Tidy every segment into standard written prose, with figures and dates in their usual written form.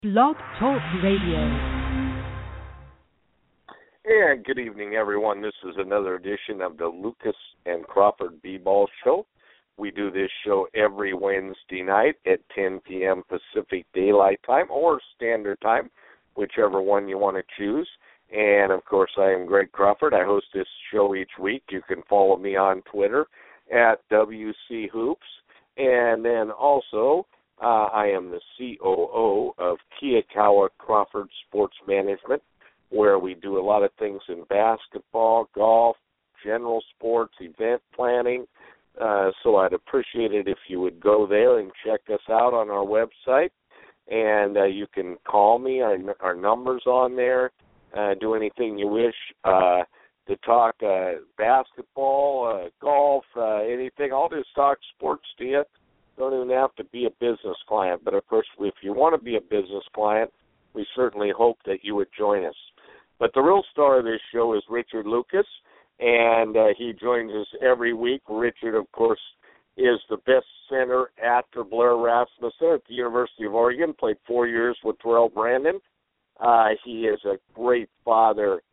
Blog Talk Radio. And good evening, everyone. This is another edition of the Lucas and Crawford B-Ball Show. We do this show every Wednesday night at 10 p.m. Pacific Daylight Time or Standard Time, whichever one you want to choose. And, of course, I am Greg Crawford. I host this show each week. You can follow me on Twitter at WC Hoops. And then also, I am the COO of Kiakawa Crawford Sports Management, where we do a lot of things in basketball, golf, general sports, event planning. So I'd appreciate it if you would go there and check us out on our website. And you can call me. Our number's on there. Do anything you wish to talk basketball, golf, anything. I'll just talk sports to you. Don't even have to be a business client. But, of course, if you want to be a business client, we certainly hope that you would join us. But the real star of this show is Richard Lucas, and he joins us every week. Richard, of course, is the best center after Blair Rasmussen at the University of Oregon, played 4 years with Terrell Brandon. He is a great father,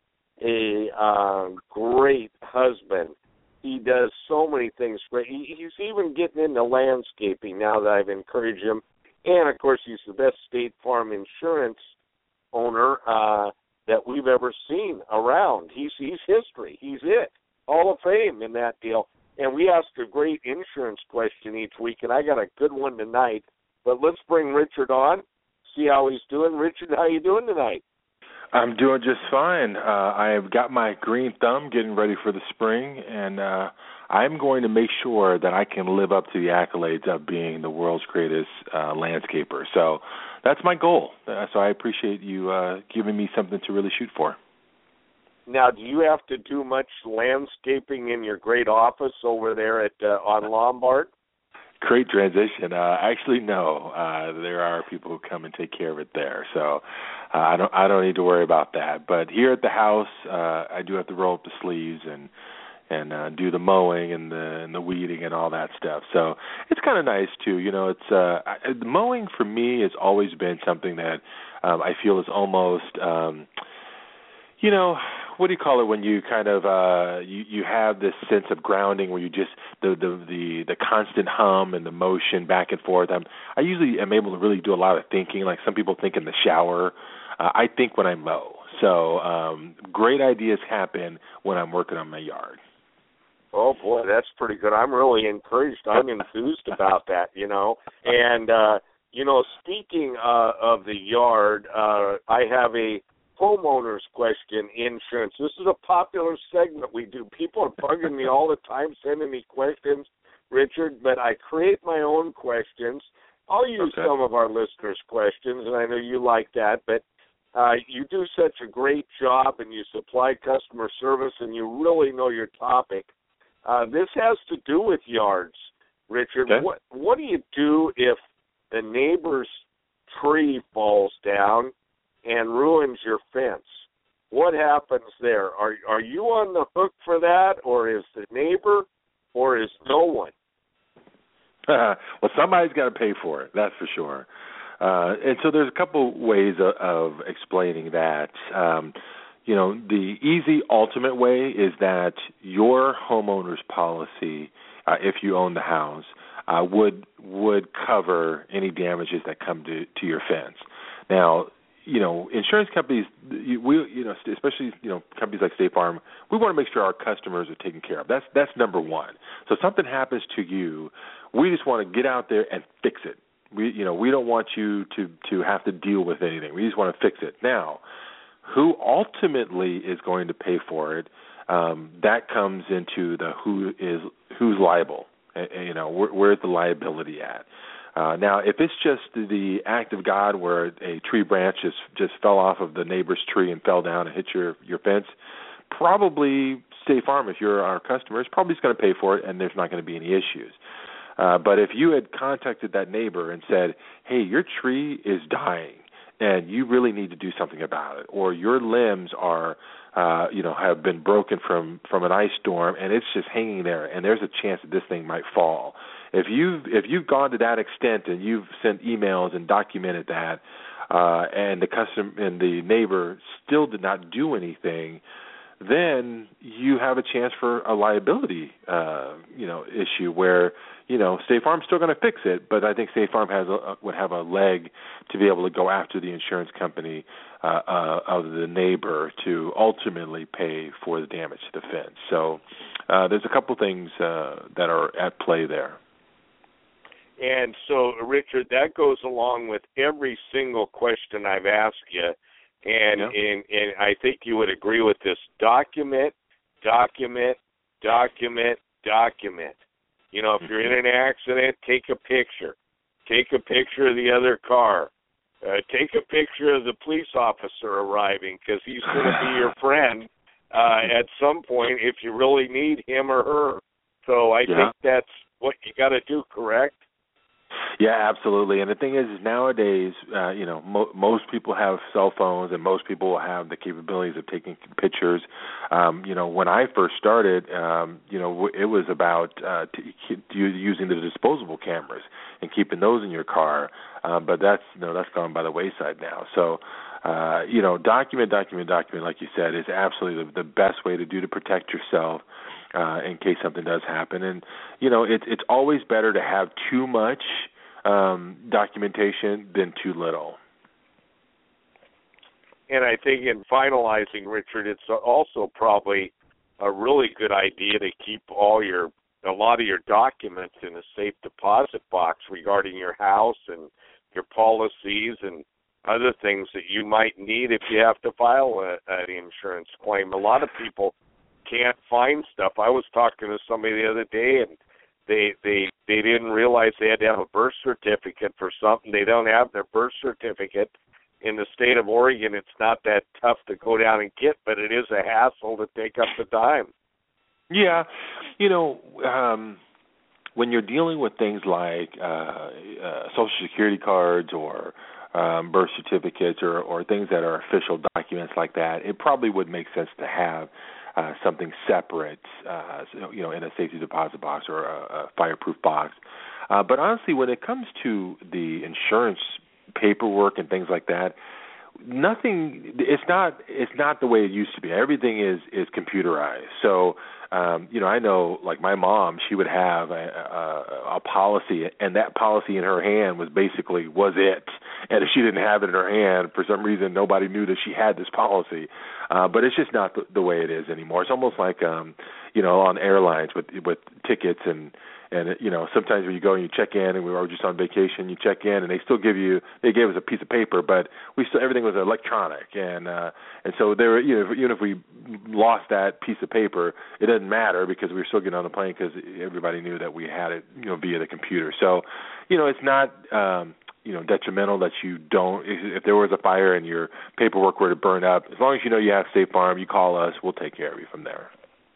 a great husband. He does so many things great. He's even getting into landscaping now that I've encouraged him. And, of course, he's the best State Farm insurance owner that we've ever seen around. He's history. He's it. Hall of Fame in that deal. And we ask a great insurance question each week, and I got a good one tonight. But let's bring Richard on, see how he's doing. Richard, how you doing tonight? I'm doing just fine. I've got my green thumb getting ready for the spring, and I'm going to make sure that I can live up to the accolades of being the world's greatest landscaper. So that's my goal. So I appreciate you giving me something to really shoot for. Now, do you have to do much landscaping in your great office over there at on Lombard? Great transition. Actually, no. There are people who come and take care of it there, so I don't need to worry about that. But here at the house, I do have to roll up the sleeves and do the mowing and the weeding and all that stuff. So it's kind of nice too. You know, it's the mowing for me has always been something that I feel is almost. You know, what do you call it when you kind of you have this sense of grounding where you just the constant hum and the motion back and forth. I usually am able to really do a lot of thinking. Like some people think in the shower. I think when I mow. So great ideas happen when I'm working on my yard. Oh boy, that's pretty good. I'm really encouraged. I'm enthused about that. You know, and you know, speaking of the yard, I have a homeowner's question, insurance. This is a popular segment we do. People are bugging me all the time, sending me questions, Richard, but I create my own questions. I'll use some of our listeners' questions, and I know you like that, but you do such a great job, and you supply customer service, and you really know your topic. This has to do with yards, Richard. Okay. What do you do if the neighbor's tree falls down and ruins your fence? What happens there? Are you on the hook for that, or is the neighbor, or is no one? Well, somebody's got to pay for it, that's for sure. And so there's a couple ways of explaining that. You know, the easy ultimate way is that your homeowner's policy, if you own the house, would cover any damages that come to your fence. Now, you know, insurance companies, especially, companies like State Farm, we want to make sure our customers are taken care of. That's number one. So if something happens to you, we just want to get out there and fix it. We don't want you to have to deal with anything. We just want to fix it. Now, who ultimately is going to pay for it, that comes into the who's liable. Where's the liability at? Now, if it's just the act of God where a tree branch just fell off of the neighbor's tree and fell down and hit your fence, probably State Farm, if you're our customer, is probably going to pay for it, and there's not going to be any issues. But if you had contacted that neighbor and said, hey, your tree is dying, and you really need to do something about it, or your limbs are, have been broken from an ice storm, and it's just hanging there, and there's a chance that this thing might fall. If you've gone to that extent and you've sent emails and documented that, and the neighbor still did not do anything, then you have a chance for a liability, issue where, State Farm's still going to fix it, but I think State Farm would have a leg to be able to go after the insurance company of the neighbor to ultimately pay for the damage to the fence. So there's a couple things that are at play there. And so, Richard, that goes along with every single question I've asked you. And I think you would agree with this. Document. If you're in an accident, take a picture. Take a picture of the other car. Take a picture of the police officer arriving, because he's going to be your friend at some point if you really need him or her. So I think that's what you got to do, correct? Yeah, absolutely. And the thing is nowadays, most people have cell phones, and most people have the capabilities of taking pictures. When I first started, it was about using the disposable cameras and keeping those in your car. But that's gone by the wayside now. So, document, like you said, is absolutely the best way to protect yourself. In case something does happen. And, it's always better to have too much documentation than too little. And I think in finalizing, Richard, it's also probably a really good idea to keep a lot of your documents in a safe deposit box regarding your house and your policies and other things that you might need if you have to file an insurance claim. A lot of people can't find stuff. I was talking to somebody the other day, and they didn't realize they had to have a birth certificate for something. They don't have their birth certificate. In the state of Oregon, it's not that tough to go down and get, but it is a hassle to take up the time. Yeah. When you're dealing with things like Social Security cards or birth certificates or things that are official documents like that, it probably would make sense to have something separate, in a safety deposit box or a fireproof box. But honestly, when it comes to the insurance paperwork and things like that, it's not the way it used to be. Everything is computerized. So, I know, like my mom, she would have a policy, and that policy in her hand was it. And if she didn't have it in her hand, for some reason, nobody knew that she had this policy. But it's just not the way it is anymore. It's almost like, on airlines with tickets and sometimes when you go and you check in, and we were just on vacation, you check in, and they gave us a piece of paper, but everything was electronic, and so there, even if we lost that piece of paper, it doesn't matter because we were still getting on the plane because everybody knew that we had it, via the computer. So, it's not, detrimental that you don't. If there was a fire and your paperwork were to burn up, as long as you have State Farm, you call us, we'll take care of you from there.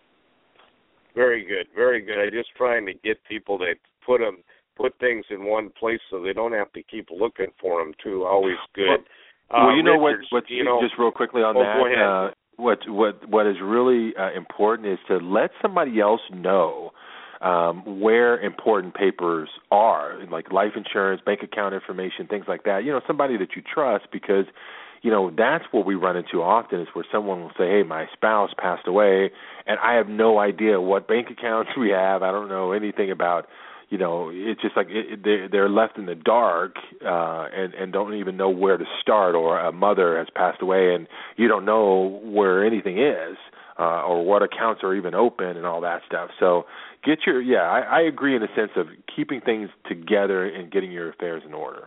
Very good, very good. I'm just trying to get people to put things in one place so they don't have to keep looking for them too. Always good. Well, just real quickly on that. Go ahead. What is really important is to let somebody else know where important papers are, like life insurance, bank account information, things like that. Somebody that you trust, because that's what we run into often is where someone will say, hey, my spouse passed away, and I have no idea what bank accounts we have. I don't know anything about, it's just like they're left in the dark and don't even know where to start, or a mother has passed away and you don't know where anything is or what accounts are even open and all that stuff. So I agree in the sense of keeping things together and getting your affairs in order.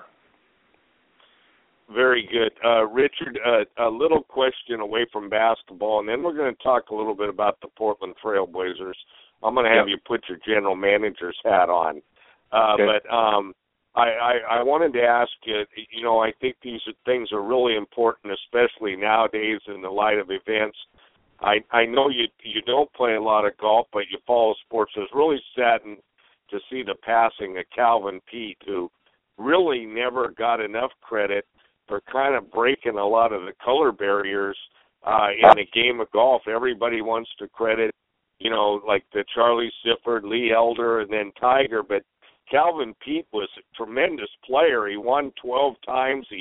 Very good. Richard, a little question away from basketball, and then we're going to talk a little bit about the Portland Trail Blazers. I'm going to have you put your general manager's hat on. Okay. But I wanted to ask you, I think these things are really important, especially nowadays in the light of events. I know you don't play a lot of golf, but you follow sports. It was really saddened to see the passing of Calvin Peete, who really never got enough credit for kind of breaking a lot of the color barriers in the game of golf. Everybody wants to credit, like the Charlie Sifford, Lee Elder, and then Tiger. But Calvin Peete was a tremendous player. He won 12 times. He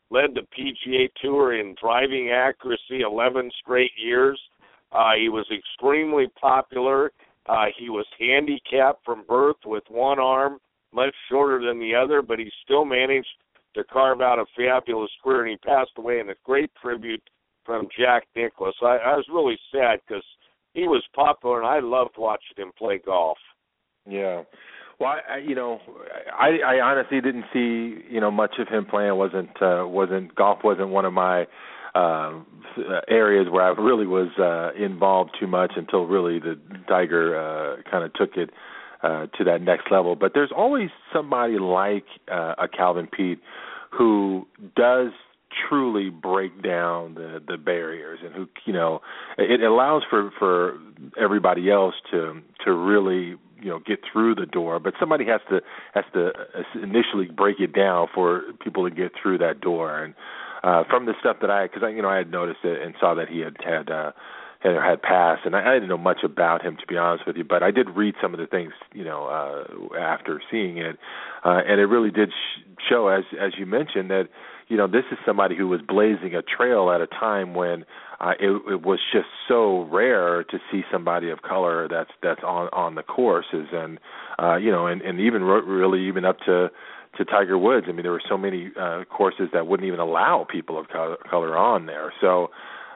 led the PGA Tour in driving accuracy 11 straight years. He was extremely popular. He was handicapped from birth with one arm, much shorter than the other, but he still managed to carve out a fabulous career, and he passed away in a great tribute from Jack Nicklaus. I was really sad because he was popular, and I loved watching him play golf. Yeah. Well, I honestly didn't see, much of him playing. Golf wasn't one of my areas where I really was involved too much until really the Tiger kind of took it to that next level. But there's always somebody like a Calvin Peete who does truly break down the barriers, and who it allows for everybody else to really get through the door, but somebody has to initially break it down for people to get through that door. And from the stuff that I had noticed it and saw that he had passed, and I didn't know much about him, to be honest with you, but I did read some of the things after seeing it, and it really did show, as you mentioned, that this is somebody who was blazing a trail at a time when it was just so rare to see somebody of color that's on the courses, and even really even up to Tiger Woods. I mean, there were so many courses that wouldn't even allow people of color on there. So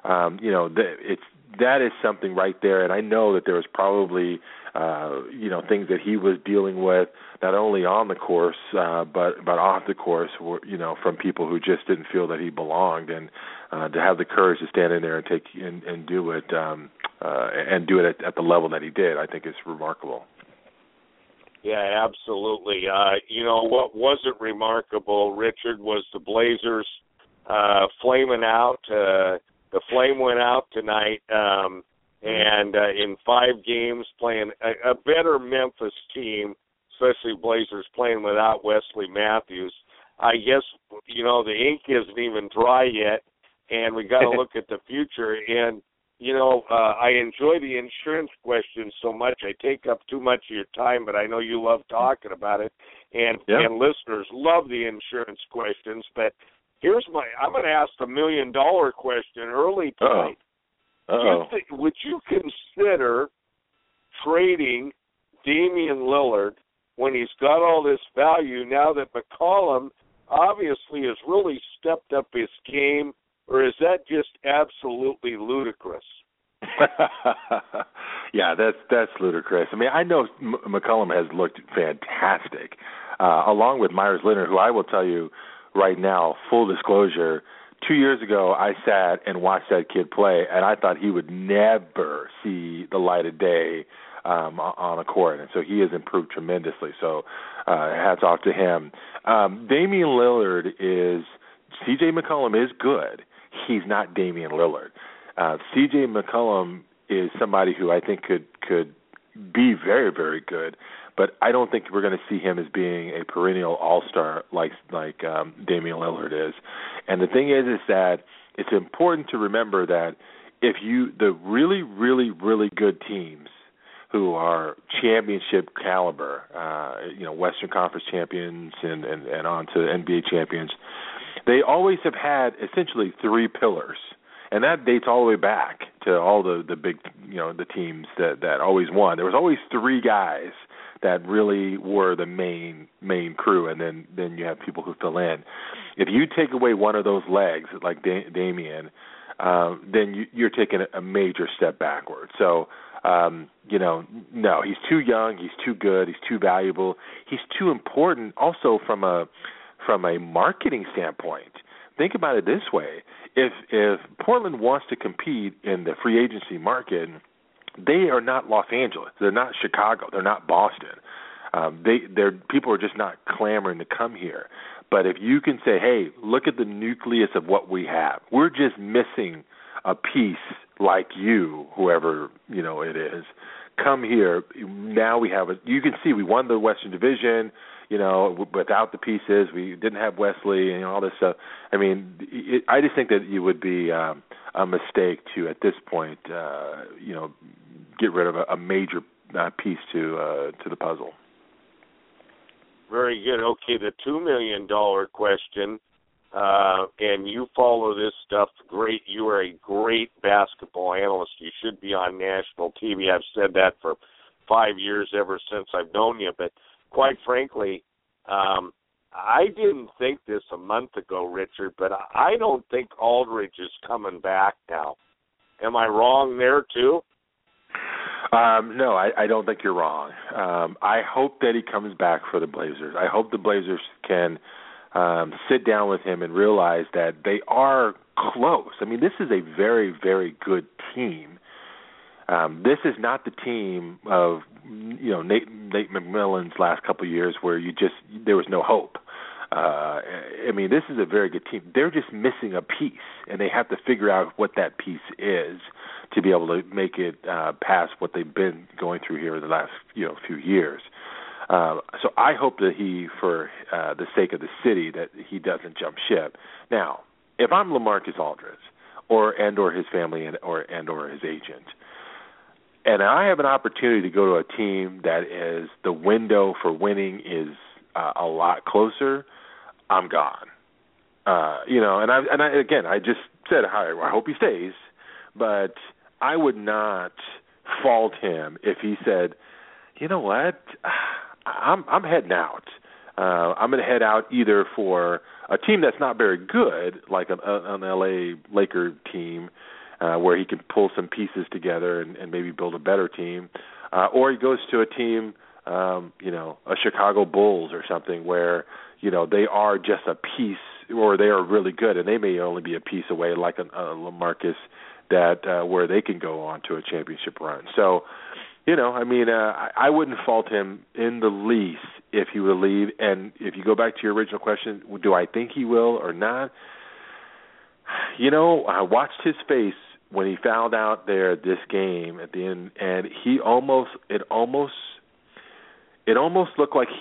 that is something right there, and I know that there was probably things that he was dealing with, not only on the course but off the course, from people who just didn't feel that he belonged, and to have the courage to stand in there and take and do it at the level that he did, I think is remarkable. Yeah, absolutely. What wasn't remarkable, Richard, was the Blazers flaming out. The flame went out tonight, and in 5 games playing a better Memphis team, especially Blazers playing without Wesley Matthews. I guess, the ink isn't even dry yet, and we got to look at the future. And, I enjoy the insurance questions so much. I take up too much of your time, but I know you love talking about it, and listeners love the insurance questions. But I'm going to ask the $1 million question early tonight. Would you consider trading Damian Lillard when he's got all this value now that McCollum obviously has really stepped up his game, or is that just absolutely ludicrous? Yeah, that's ludicrous. I mean, I know McCollum has looked fantastic, along with Myers Leonard, who I will tell you right now, full disclosure, 2 years ago I sat and watched that kid play, and I thought he would never see the light of day on a court, and so he has improved tremendously. So hats off to him. Damian Lillard C.J. McCollum is good. He's not Damian Lillard. C.J. McCollum is somebody who I think could be very, very good, but I don't think we're going to see him as being a perennial all-star like Damian Lillard is. And the thing is that it's important to remember that the really, really, really good teams who are championship caliber, Western Conference champions and on to NBA champions, they always have had essentially 3 pillars. And that dates all the way back to all the big, the teams that always won. There was always 3 guys that really were the main crew, and then you have people who fill in. If you take away one of those legs, like Damian, then you're taking a major step backward. So, no, he's too young, he's too good, he's too valuable, he's too important also from a marketing standpoint. Think about it this way. If Portland wants to compete in the free agency market, they are not Los Angeles. They're not Chicago. They're not Boston. People are just not clamoring to come here. But if you can say, hey, look at the nucleus of what we have. We're just missing a piece like you, whoever it is. Come here. Now we have you can see we won the Western Division. Without the pieces, we didn't have Wesley and all this stuff. I mean, I just think that it would be a mistake to, at this point, get rid of a major piece to the puzzle. Very good. Okay, the $2 million question. and you follow this stuff great. You are a great basketball analyst. You should be on national TV. I've said that for 5 years, ever since I've known you. But quite frankly, I didn't think this a month ago, Richard, but I don't think Aldridge is coming back now. Am I wrong there, too? No, I don't think you're wrong. I hope that he comes back for the Blazers. I hope the Blazers can sit down with him and realize that they are close. I mean, this is a very, very good team. This is not the team of Nate McMillan's last couple of years where there was no hope. I mean, this is a very good team. They're just missing a piece, and they have to figure out what that piece is to be able to make it past what they've been going through here in the last few years. So I hope that he, for the sake of the city, that he doesn't jump ship. Now, if I'm LaMarcus Aldridge, or his family or his agent, and I have an opportunity to go to a team that is the window for winning is a lot closer, I'm gone. I just said, I hope he stays, but I would not fault him if he said, you know what, I'm heading out. I'm going to head out either for a team that's not very good, like an LA Laker team, where he can pull some pieces together and maybe build a better team, or he goes to a team, a Chicago Bulls or something where, they are just a piece, or they are really good, and they may only be a piece away, like a LaMarcus, that where they can go on to a championship run. So, I wouldn't fault him in the least if he would leave. And if you go back to your original question, do I think he will or not? I watched his face when he found out there this game at the end, and it almost looked like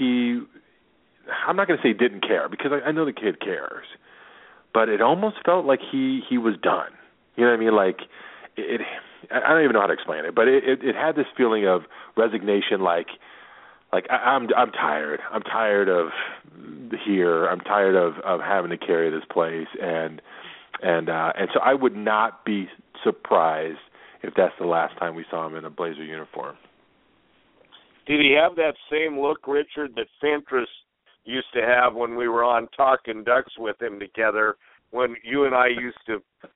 I'm not going to say didn't care, because I know the kid cares, but it almost felt like he was done. You know what I mean? Like, I don't even know how to explain it, but it had this feeling of resignation, like I'm tired. I'm tired of here. I'm tired of having to carry this place, and so I would not be surprised if that's the last time we saw him in a Blazer uniform. Did he have that same look, Richard, that Fentress used to have when we were on Talking Ducks with him together, when you and I used to,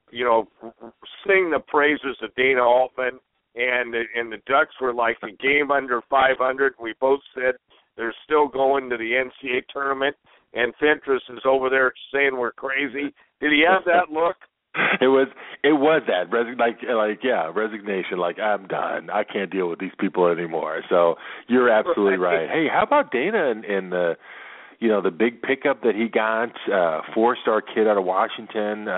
sing the praises of Dana Altman, and the Ducks were like a game under 500. We both said they're still going to the NCAA tournament, and Fentress is over there saying we're crazy. Did he have that look? It was that resignation. Like, I'm done. I can't deal with these people anymore. So you're absolutely right. Hey, how about Dana and the big pickup that he got, 4-star kid out of Washington?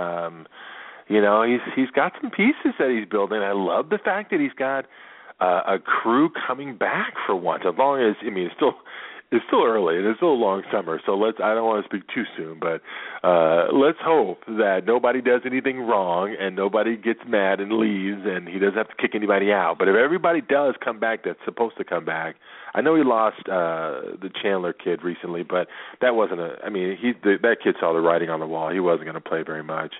He's got some pieces that he's building. I love the fact that he's got a crew coming back for once. As long as it's still early and it's still a long summer, so I don't want to speak too soon, but let's hope that nobody does anything wrong and nobody gets mad and leaves and he doesn't have to kick anybody out. But if everybody does come back that's supposed to come back, I know he lost the Chandler kid recently, but that wasn't that kid saw the writing on the wall. He wasn't going to play very much.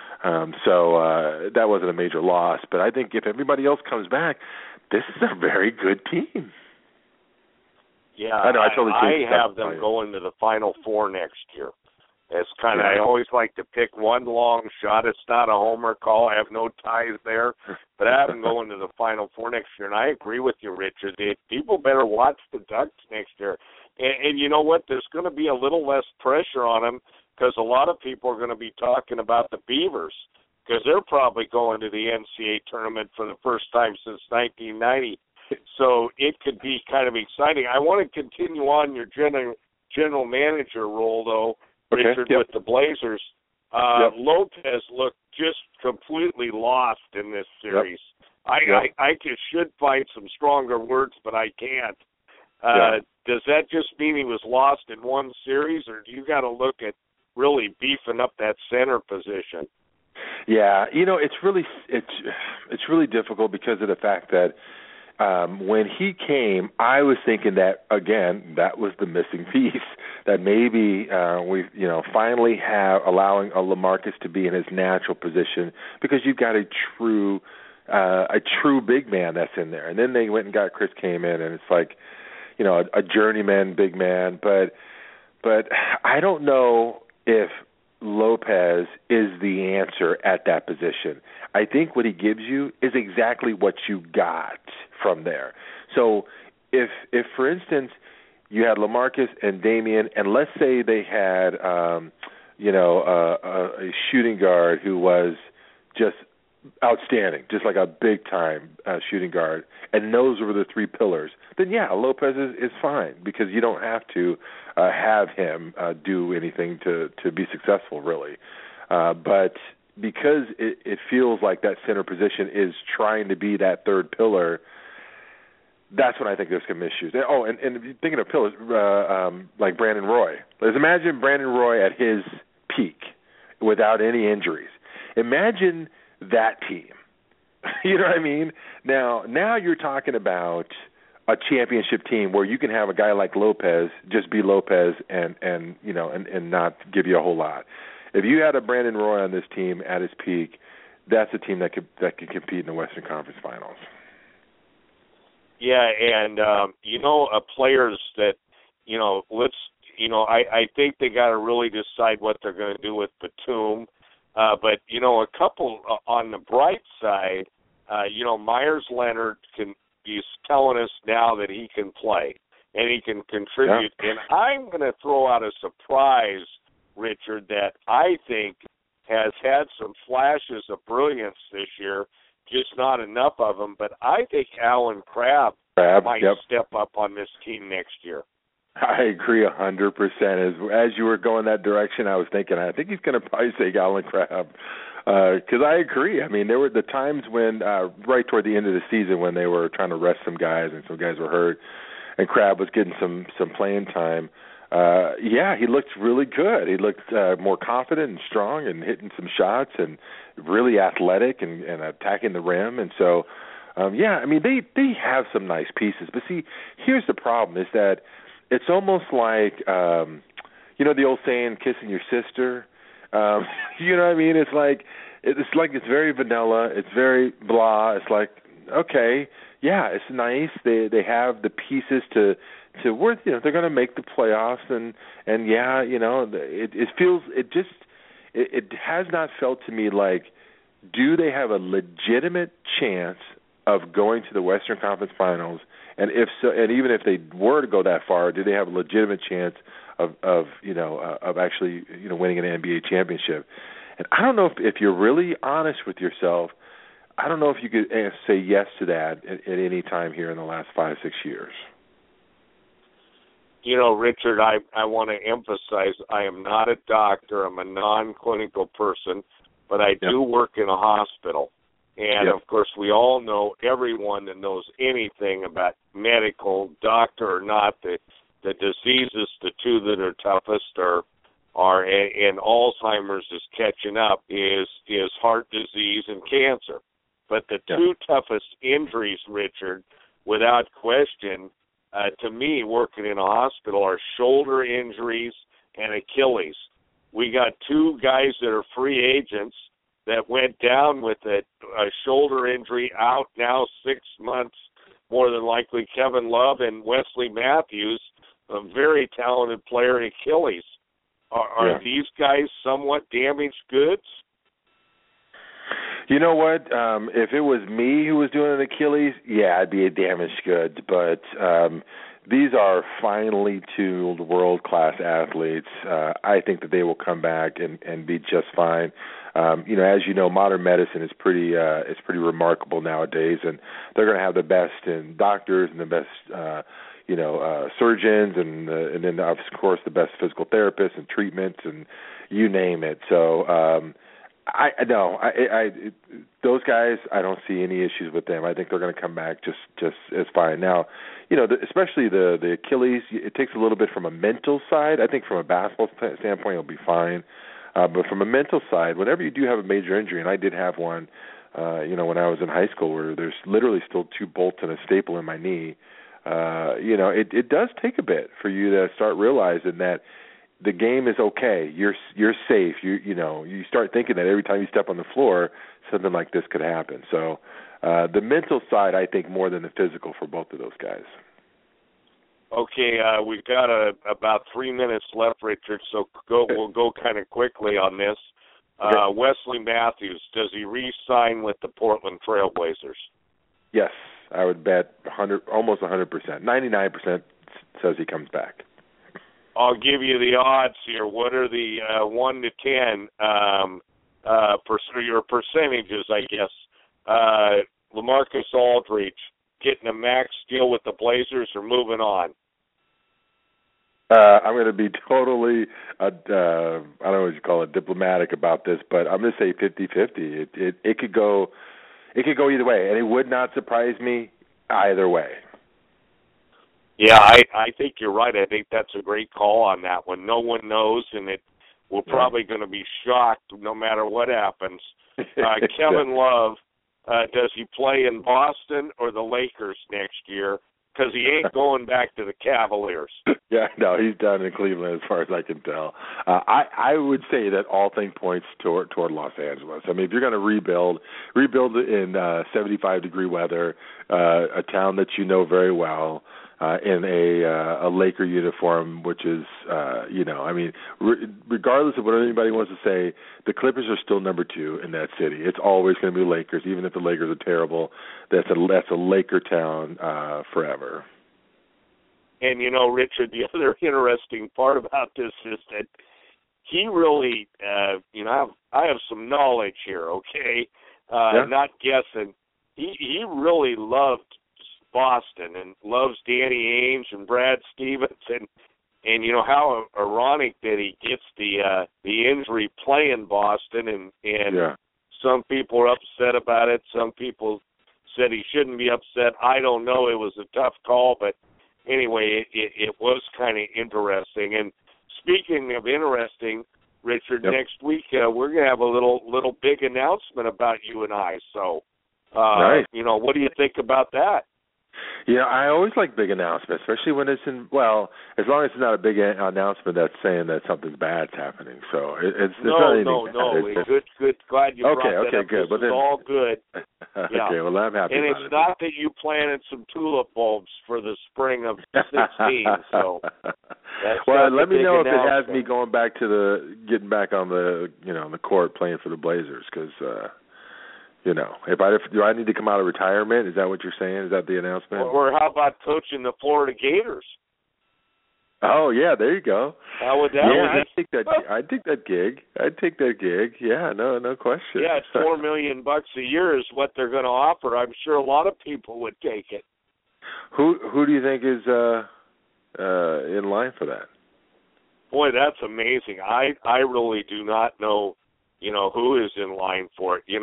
So that wasn't a major loss. But I think if everybody else comes back, this is a very good team. Yeah, I have them going to the Final Four next year. It's I always like to pick one long shot. It's not a homer call. I have no ties there. But I have them going to the Final Four next year. And I agree with you, Richard. People better watch the Ducks next year. And you know what? There's going to be a little less pressure on them because a lot of people are going to be talking about the Beavers because they're probably going to the NCAA tournament for the first time since 1990. So it could be kind of exciting. I want to continue on your general manager role, though, Richard, with the Blazers. Lopez looked just completely lost in this series. I should find some stronger words, but I can't. Does that just mean he was lost in one series, or do you got to look at really beefing up that center position? Yeah, it's really difficult because of the fact that when he came, I was thinking that, again, that was the missing piece, that maybe we finally have allowing a LaMarcus to be in his natural position, because you've got a true big man that's in there. And then they went and got Chris Kaman, and it's like, a journeyman big man. But I don't know if Lopez is the answer at that position. I think what he gives you is exactly what you got from there. So if for instance, you had LaMarcus and Damian, and let's say they had a shooting guard who was just outstanding, just like a big-time shooting guard, and those were the three pillars, then, yeah, Lopez is fine, because you don't have to have him do anything to be successful, really. But because it feels like that center position is trying to be that third pillar, that's when I think there's some issues. Oh, and thinking of pillars, like Brandon Roy. Let's imagine Brandon Roy at his peak without any injuries. Imagine that team. You know what I mean? Now you're talking about a championship team where you can have a guy like Lopez just be Lopez and not give you a whole lot. If you had a Brandon Roy on this team at his peak, that's a team that could compete in the Western Conference Finals. Yeah, and players that I think they got to really decide what they're going to do with Batum. But a couple on the bright side, Myers Leonard he's telling us now that he can play and he can contribute. Yeah. And I'm going to throw out a surprise, Richard, that I think has had some flashes of brilliance this year, just not enough of them. But I think Alan Crabb might step up on this team next year. I agree 100%. As you were going that direction, I was thinking, I think he's going to probably say Alan Crabb, because I agree. I mean, there were the times when, right toward the end of the season, when they were trying to rest some guys and some guys were hurt, and Crabb was getting some playing time. He looked really good. He looked more confident and strong and hitting some shots and really athletic and attacking the rim. And so, they have some nice pieces. But see, here's the problem is that it's almost like, the old saying, kissing your sister. You know what I mean? It's like it's very vanilla. It's very blah. It's like, okay, yeah, it's nice. They have the pieces to worth. They're going to make the playoffs, and it has not felt to me like, do they have a legitimate chance of going to the Western Conference Finals? And if so, and even if they were to go that far, do they have a legitimate chance of actually winning an NBA championship? And I don't know if you're really honest with yourself, I don't know if you could say yes to that at any time here in the last 5-6 years. Richard, I want to emphasize I am not a doctor. I'm a non-clinical person, but I do work in a hospital. And, of course, we all know, everyone that knows anything about medical, doctor or not, the diseases, the two that are toughest and Alzheimer's is catching up, is heart disease and cancer. But the two toughest injuries, Richard, without question, to me, working in a hospital, are shoulder injuries and Achilles. We got two guys that are free agents that went down with a shoulder injury, out now 6 months, more than likely, Kevin Love and Wesley Matthews, a very talented player, Achilles. Are these guys somewhat damaged goods? You know what? If it was me who was doing an Achilles, I'd be a damaged goods. But these are finely tuned world-class athletes. I think that they will come back and be just fine. As you know, modern medicine is pretty remarkable nowadays, and they're going to have the best in doctors and the best surgeons, and then of course the best physical therapists and treatments, and you name it. So those guys, I don't see any issues with them. I think they're going to come back just as fine. Now, especially the Achilles, it takes a little bit from a mental side. I think from a basketball standpoint, it'll be fine. But from a mental side, whenever you do have a major injury, and I did have one when I was in high school, where there's literally still 2 bolts and a staple in my knee. It does take a bit for you to start realizing that the game is okay. You're safe. You start thinking that every time you step on the floor, something like this could happen. So the mental side, I think, more than the physical for both of those guys. Okay, we've got about 3 minutes left, Richard, so we'll go kind of quickly on this. Okay. Wesley Matthews, does he re-sign with the Portland Trailblazers? Yes, I would bet almost 100%. 99% says he comes back. I'll give you the odds here. What are the 1 to 10 your percentages, I guess? LaMarcus Aldridge getting a max deal with the Blazers or moving on? I'm going to be totally, I don't know what you call it, diplomatic about this, but I'm going to say 50-50. It could go either way, and it would not surprise me either way. Yeah, I think you're right. I think that's a great call on that one. No one knows, and we're probably going to be shocked no matter what happens. Kevin Love, does he play in Boston or the Lakers next year? Because he ain't going back to the Cavaliers. Yeah, no, he's done in Cleveland as far as I can tell. I would say that all things points toward Los Angeles. I mean, if you're going to rebuild in 75-degree weather, a town that you know very well, in a Laker uniform, which is, regardless of what anybody wants to say, the Clippers are still number 2 in that city. It's always going to be Lakers, even if the Lakers are terrible. That's a Laker town forever. And, Richard, the other interesting part about this is that he really, I have some knowledge here, okay? Not guessing. He really loved Boston and loves Danny Ainge and Brad Stevens and how ironic that he gets the injury playing Boston and some people are upset about it. Some people said he shouldn't be upset. I don't know. It was a tough call, but anyway, it was kind of interesting. And speaking of interesting, Richard, next week we're going to have a little big announcement about you and I. So, right. What do you think about that? Yeah, I always like big announcements, especially when it's as long as it's not a big announcement that's saying that something bad's happening. So it's not anything bad. Good. Glad you brought that up. Good. This is all good. Yeah. Okay, well, I'm happy. And it's not that you planted some tulip bulbs for the spring of 16. So well, let me know if it has me getting back on the the court playing for the Blazers because. Do I need to come out of retirement? Is that what you're saying? Is that the announcement? Or how about coaching the Florida Gators? Oh yeah, there you go. How would that work? I'd take that gig. Yeah, no question. Yeah, it's $4 million a year is what they're going to offer. I'm sure a lot of people would take it. Who do you think is in line for that? Boy, that's amazing. I really do not know. Who is in line for it?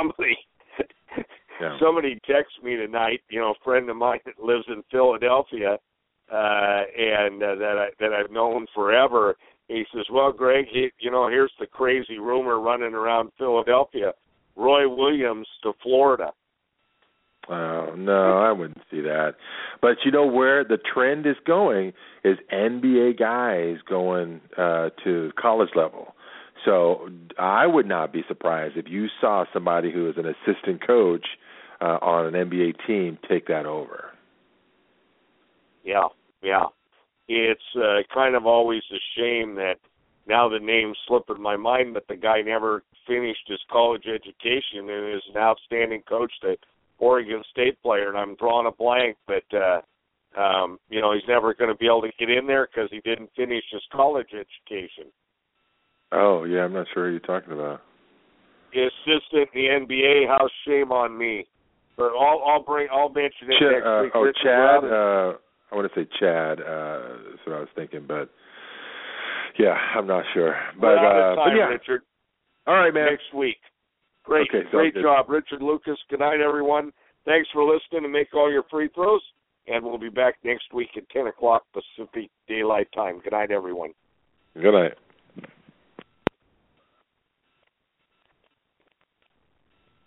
Somebody texted me tonight, a friend of mine that lives in Philadelphia, and that I've known forever. He says, well, Greg, here's the crazy rumor running around Philadelphia. Roy Williams to Florida. Oh, no, I wouldn't see that. But where the trend is going is NBA guys going to college level. So I would not be surprised if you saw somebody who is an assistant coach on an NBA team take that over. Yeah. It's kind of always a shame that now the name's slipping my mind, but the guy never finished his college education and is an outstanding coach, the Oregon State player, and I'm drawing a blank, but, he's never going to be able to get in there because he didn't finish his college education. Oh, yeah, I'm not sure who you're talking about. The assistant in the NBA, how shame on me. But I'll mention it next week. Chad, I want to say Chad, that's what I was thinking, but yeah, I'm not sure. But, out of time, but yeah. Richard. All right, man. Next week. Great good. job, Richard Lucas. Good night, everyone. Thanks for listening and make all your free throws. And we'll be back next week at 10 o'clock Pacific Daylight Time. Good night, everyone. Good night.